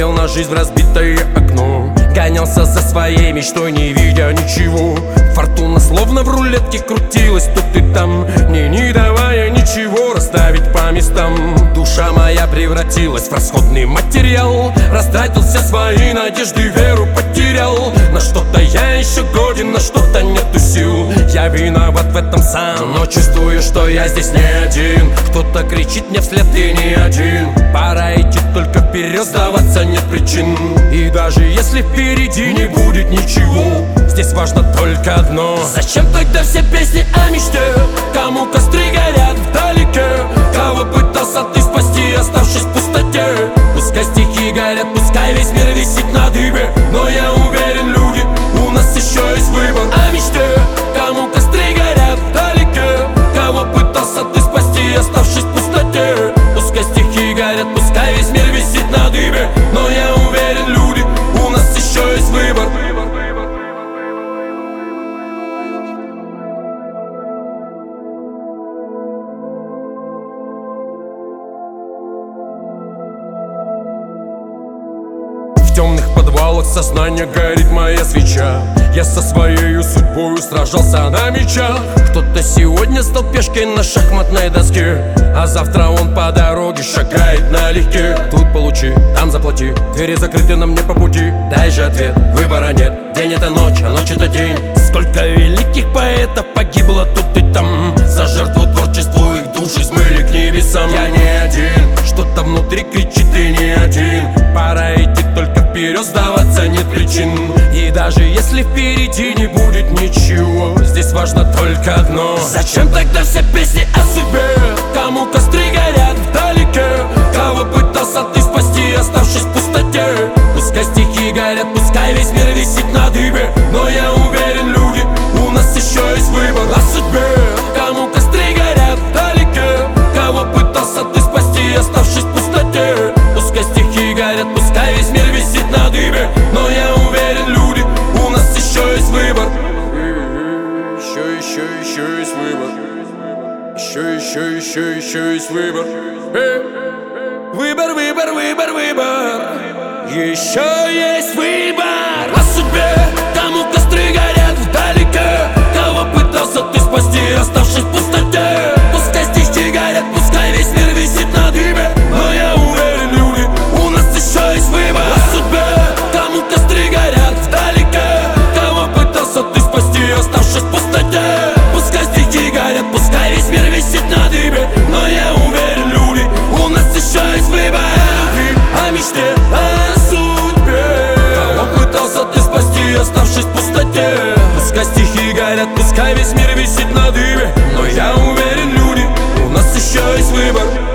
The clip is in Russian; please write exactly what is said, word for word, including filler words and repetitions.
смотрел на жизнь в разбитое окно, гонялся за своей мечтой, не видя ничего. Фортуна словно в рулетке крутилась тут и там, мне не давая ничего расставить по местам. Душа моя превратилась в расходный материал, растратил все свои надежды, веру потерял. На что-то я еще годен, на что-то нету сил. Я виноват в этом сам, но чувствую, что я здесь не один. Кто-то кричит мне вслед: ты не один. Пора идти только вперед, сдаваться нет причин. И даже если впереди не будет ничего, здесь важно только одно: зачем тогда все песни о мечте? Кому костры горят вдалеке? Кого пытался ты спасти, оставшись в пустоте? Пускай стихи горят, пускай весь мир висит на дыбе, но я уверен, люди, у нас еще есть выбор. О мечте, кому костры горят вдалеке? Кого пытался ты спасти, оставшись в пустоте? Пускай стихи горят, пускай весь мир висит на дыбе, но я уверен, люди, у нас еще есть выбор. В темных подвалах сознания горит моя свеча. Я со своей судьбою сражался на мечах. Кто-то сегодня стал пешкой на шахматной доске, а завтра он по дороге шагает налегке. Тут получи, там заплати, двери закрыты, нам не по пути. Дай же ответ, выбора нет. День это ночь, а ночь это день. Сколько великих поэтов погибло тут и там, за жертву творчеству их души смыли к небесам. Я не один, что-то внутри кричит: ты не один. Пора идти только вперед, сдаваться нет причин. И даже если впереди не будет ничего, здесь важно только одно: зачем тогда все песни о судьбе? Кому костры горят вдалеке? Кого пытался ты спасти, оставшись в пустоте? Пускай стихи горят, пускай весь мир висит на дыбе, но я уверен, люди, у нас еще есть выбор. О судьбе, кому костры горят вдалеке? Кого пытался ты спасти, оставшись в пустоте? Пускай стихи горят, пускай весь мир висит на дыбе, но я уверен, люди, у нас еще есть выбор. Еще, еще, еще есть выбор. Еще, еще, еще, еще есть выбор. Выбор, выбор, выбор, выбор. Еще есть выбор. О судьбе, кому костры горят вдалеке? Кого пытался ты спасти, оставшись в пустоте? Пускай стихи горят, пускай весь мир висит на дыбе, но я уверен, люди, у нас еще есть выбор. О судьбе, кому костры горят вдалеке? Кого пытался ты спасти, оставшись в пустоте? Пускай стихи горят, пускай весь мир висит на дыбе, но я уверен, люди, у нас еще есть выбор. О мечте, о судьбе. Кого пытался ты спасти, оставшись в пустоте? Пускай стихи горят, пускай весь мир висит на дыбе, но я уверен, люди, у нас еще есть выбор.